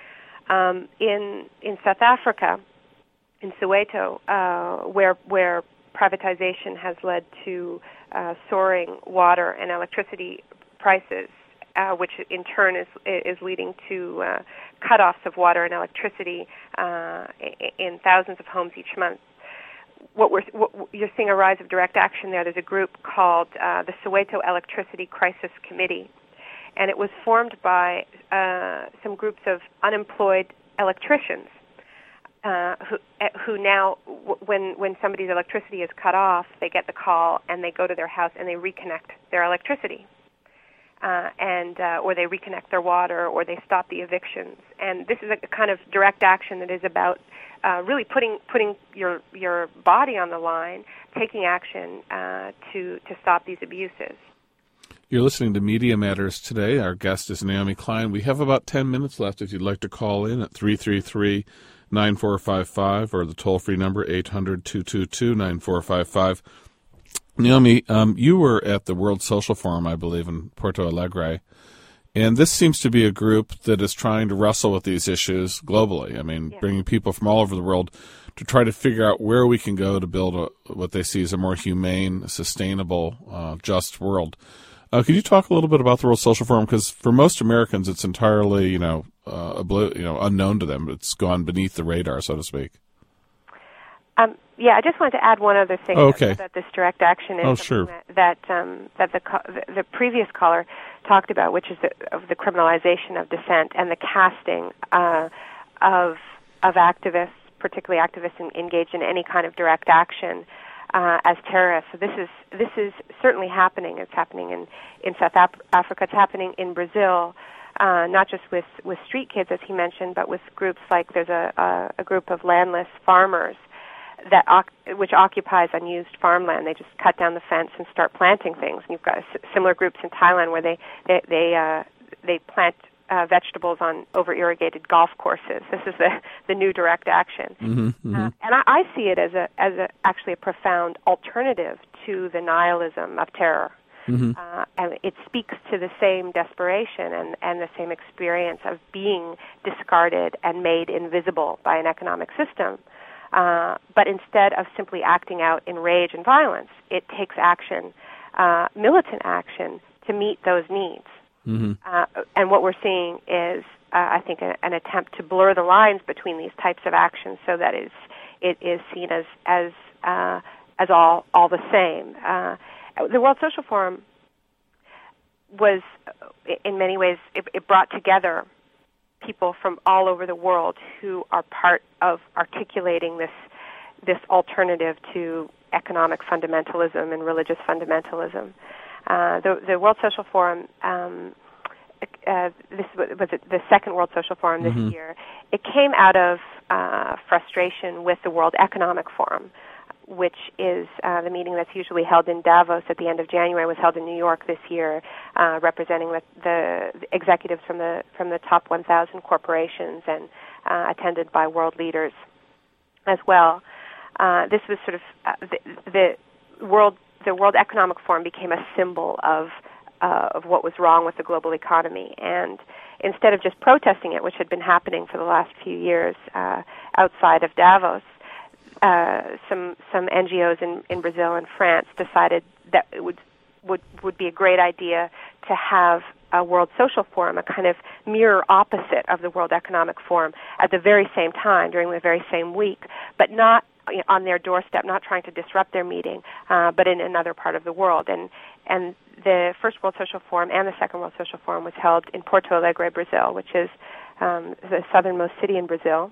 Um, in in South Africa, in Soweto, uh, where where privatization has led to uh, soaring water and electricity prices, Uh, which in turn is is leading to uh, cutoffs of water and electricity uh, in thousands of homes each month. What we're what you're seeing a rise of direct action there. There's a group called uh, the Soweto Electricity Crisis Committee, and it was formed by uh, some groups of unemployed electricians uh, who who now, w- when when somebody's electricity is cut off, they get the call and they go to their house and they reconnect their electricity. Uh, and uh, or they reconnect their water, or they stop the evictions. And this is a kind of direct action that is about uh, really putting putting your your body on the line, taking action uh, to to stop these abuses. You're listening to Media Matters today. Our guest is Naomi Klein. We have about ten minutes left if you'd like to call in at three three three, nine four five five or the toll-free number eight hundred, two two two, nine four five five. Naomi, um, you were at the World Social Forum, I believe, in Porto Alegre, and this seems to be a group that is trying to wrestle with these issues globally. I mean, yeah. bringing people from all over the world to try to figure out where we can go to build a, what they see as a more humane, sustainable, uh, just world. Uh, could you talk a little bit about the World Social Forum? Because for most Americans, it's entirely, you know, uh, obli- you know, unknown to them. It's gone beneath the radar, so to speak. Um, yeah, I just wanted to add one other thing oh, okay. that, that this direct action is oh, something sure. that that, um, that the, the the previous caller talked about, which is the, of the criminalization of dissent and the casting uh, of of activists, particularly activists in, engaged in any kind of direct action, uh, as terrorists. So this is this is certainly happening. It's happening in in South Af- Africa. It's happening in Brazil. Uh, not just with, with street kids, as he mentioned, but with groups like there's a, a, a group of landless farmers that which occupies unused farmland. They just cut down the fence and start planting things. And you've got similar groups in Thailand where they they they, uh, they plant uh, vegetables on over-irrigated golf courses. This is the, the new direct action, mm-hmm, mm-hmm. Uh, and I, I see it as a as a, actually a profound alternative to the nihilism of terror. Mm-hmm. Uh, and it speaks to the same desperation and, and the same experience of being discarded and made invisible by an economic system. Uh, but instead of simply acting out in rage and violence, it takes action, uh, militant action, to meet those needs. Mm-hmm. Uh, and what we're seeing is, uh, I think, a, an attempt to blur the lines between these types of actions so that it's, it is seen as as uh, as all all the same. Uh, the World Social Forum was, in many ways, it, it brought together people from all over the world who are part of articulating this this alternative to economic fundamentalism and religious fundamentalism. Uh, the, the World Social Forum, um, uh, this was the second World Social Forum this mm-hmm. year. It came out of uh, frustration with the World Economic Forum, which is uh, the meeting that's usually held in Davos at the end of January, was held in New York this year, uh, representing the, the executives from the from the top one thousand corporations and uh, attended by world leaders as well. Uh, this was sort of uh, the, the world. The World Economic Forum became a symbol of uh, of what was wrong with the global economy, and instead of just protesting it, which had been happening for the last few years uh, outside of Davos, uh, some some N G Os in, in Brazil and France decided that it would would would be a great idea to have a World Social Forum, a kind of mirror opposite of the World Economic Forum, at the very same time during the very same week, but not on their doorstep, not trying to disrupt their meeting, uh, but in another part of the world. And and the first World Social Forum and the second World Social Forum was held in Porto Alegre, Brazil, which is um, the southernmost city in Brazil.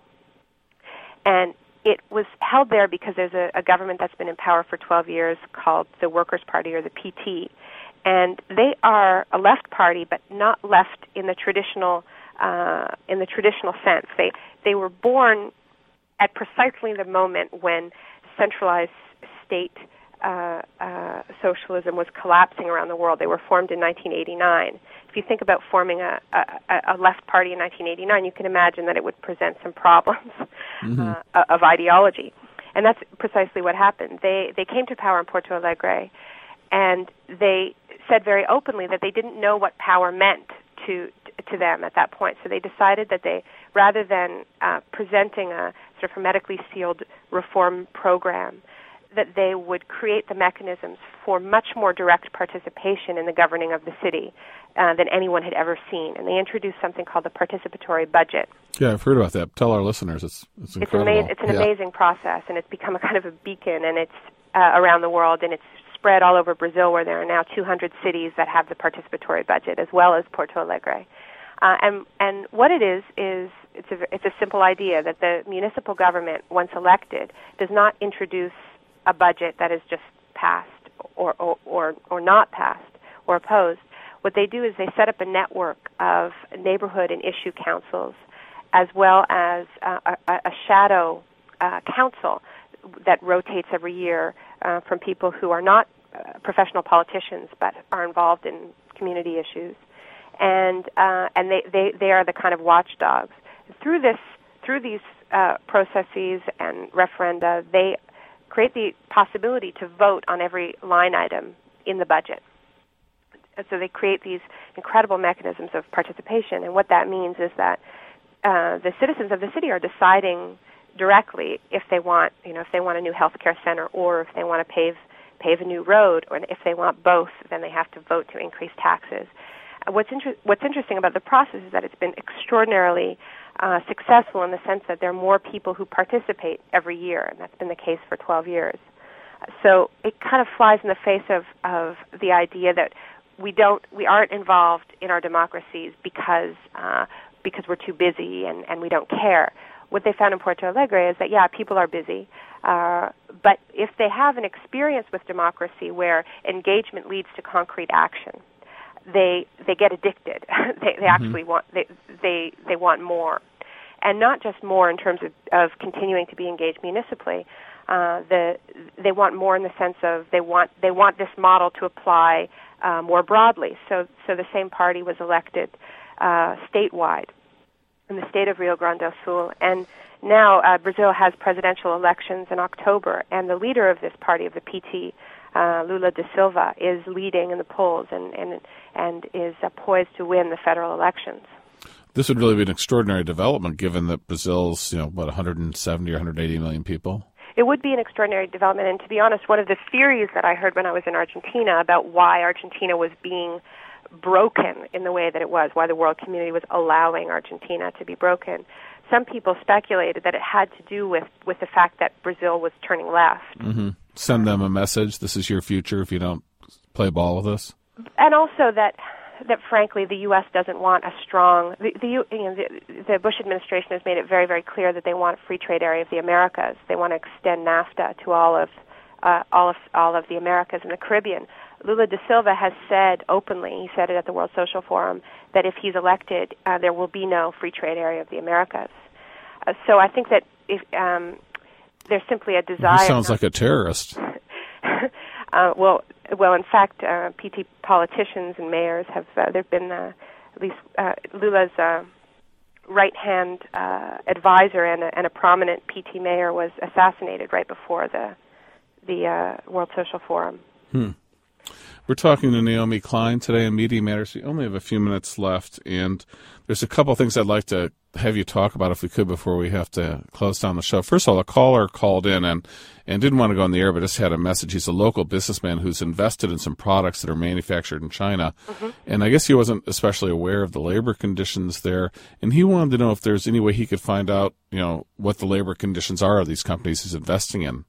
And it was held there because there's a, a government that's been in power for twelve years called the Workers' Party, or the P T. And they are a left party, but not left in the traditional uh, in the traditional sense. They they were born at precisely the moment when centralized state uh, uh, socialism was collapsing around the world. They were formed in nineteen eighty-nine. If you think about forming a, a, a left party in nineteen eighty-nine, you can imagine that it would present some problems mm-hmm. uh, of ideology. And that's precisely what happened. They they came to power in Porto Alegre, and they said very openly that they didn't know what power meant to to them at that point. So they decided that they, rather than uh, presenting a sort of hermetically sealed reform program, that they would create the mechanisms for much more direct participation in the governing of the city uh, than anyone had ever seen. And they introduced something called the participatory budget. Yeah, I've heard about that. Tell our listeners. It's it's incredible. It's, ama- it's an yeah. amazing process, and it's become a kind of a beacon, and it's uh, around the world, and it's spread all over Brazil, where there are now two hundred cities that have the participatory budget, as well as Porto Alegre. Uh, and and what it is is it's a it's a simple idea that the municipal government, once elected, does not introduce a budget that is just passed or or or, or not passed or opposed. What they do is they set up a network of neighborhood and issue councils, as well as uh, a, a shadow uh, council that rotates every year uh, from people who are not uh, professional politicians but are involved in community issues. And uh, and they, they, they are the kind of watchdogs. Through this, through these uh, processes and referenda, they create the possibility to vote on every line item in the budget. And so they create these incredible mechanisms of participation. And what that means is that uh, the citizens of the city are deciding directly if they want, you know, if they want a new health care center, or if they want to pave pave a new road, or if they want both, then they have to vote to increase taxes. What's, inter- what's interesting about the process is that it's been extraordinarily uh, successful in the sense that there are more people who participate every year, and that's been the case for twelve years. So it kind of flies in the face of, of the idea that we don't, we aren't involved in our democracies because uh, because we're too busy and, and we don't care. What they found in Porto Alegre is that, yeah, people are busy, uh, but if they have an experience with democracy where engagement leads to concrete action, they they get addicted. they they mm-hmm. actually want they they they want more, and not just more in terms of, of continuing to be engaged municipally. Uh, the they want more in the sense of they want they want this model to apply uh, more broadly. So so the same party was elected uh, statewide in the state of Rio Grande do Sul, and now uh, Brazil has presidential elections in October, and the leader of this party, of the P T, uh, Lula da Silva is leading in the polls and and, and is uh, poised to win the federal elections. This would really be an extraordinary development, given that Brazil's, you know, what, one hundred seventy or one hundred eighty million people? It would be an extraordinary development, and to be honest, one of the theories that I heard when I was in Argentina about why Argentina was being broken in the way that it was, why the world community was allowing Argentina to be broken, some people speculated that it had to do with, with the fact that Brazil was turning left. Mm-hmm. Send them a message, this is your future if you don't play ball with us. And also that, that frankly, the U S doesn't want a strong... The, the, you know, the, the Bush administration has made it very, very clear that they want a free trade area of the Americas. They want to extend NAFTA to all of, uh, all of, all of the Americas and the Caribbean. Lula da Silva has said openly, he said it at the World Social Forum, that if he's elected, uh, there will be no free trade area of the Americas. Uh, so I think that if um, there's simply a desire... He sounds like a terrorist. uh, well, well, in fact, uh, P T politicians and mayors have, uh, there have been uh, at least uh, Lula's uh, right-hand uh, advisor and a, and a prominent P T mayor was assassinated right before the, the uh, World Social Forum. Hmm. We're talking to Naomi Klein today on Media Matters. We only have a few minutes left, and there's a couple of things I'd like to have you talk about if we could before we have to close down the show. First of all, a caller called in and, and didn't want to go on the air, but just had a message. He's a local businessman who's invested in some products that are manufactured in China, mm-hmm. and I guess he wasn't especially aware of the labor conditions there, and he wanted to know if there's any way he could find out, you know, what the labor conditions are of these companies he's investing in.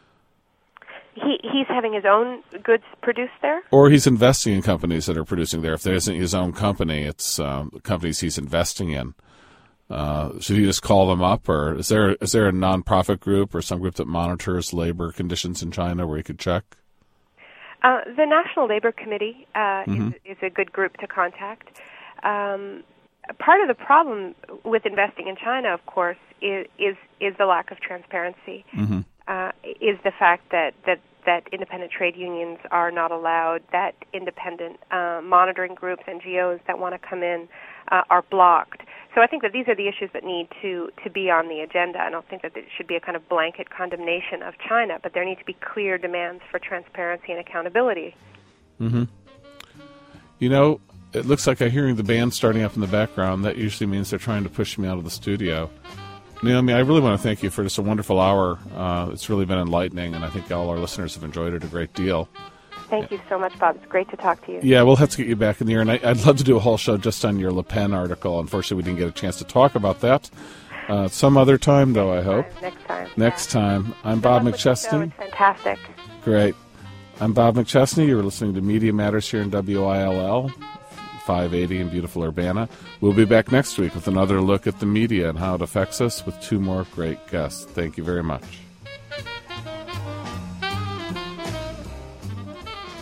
He he's having his own goods produced there? Or he's investing in companies that are producing there. If there isn't his own company, it's um, the companies he's investing in. Uh, should he just call them up, or is there is there a nonprofit group or some group that monitors labor conditions in China where he could check? Uh, the National Labor Committee uh, mm-hmm. is, is a good group to contact. Um, part of the problem with investing in China, of course, is is, is the lack of transparency. Mm-hmm. Uh, is the fact that, that, that independent trade unions are not allowed, that independent uh, monitoring groups, N G Os that want to come in uh, are blocked. So I think that these are the issues that need to, to be on the agenda. I don't think that it should be a kind of blanket condemnation of China, but there need to be clear demands for transparency and accountability. Mm-hmm. You know, it looks like I'm hearing the band starting up in the background. That usually means they're trying to push me out of the studio. Naomi, I really want to thank you for just a wonderful hour. Uh, it's really been enlightening, and I think all our listeners have enjoyed it a great deal. Thank you so much, Bob. It's great to talk to you. Yeah, we'll have to get you back in the air, and I, I'd love to do a whole show just on your Le Pen article. Unfortunately, we didn't get a chance to talk about that. Uh, some other time, though, I hope. Next time. Next yeah. time. I'm Bob McChesney. It's fantastic. Great. I'm Bob McChesney. You're listening to Media Matters here in W I L L. five eighty in beautiful Urbana. We'll be back next week with another look at the media and how it affects us with two more great guests. Thank you very much.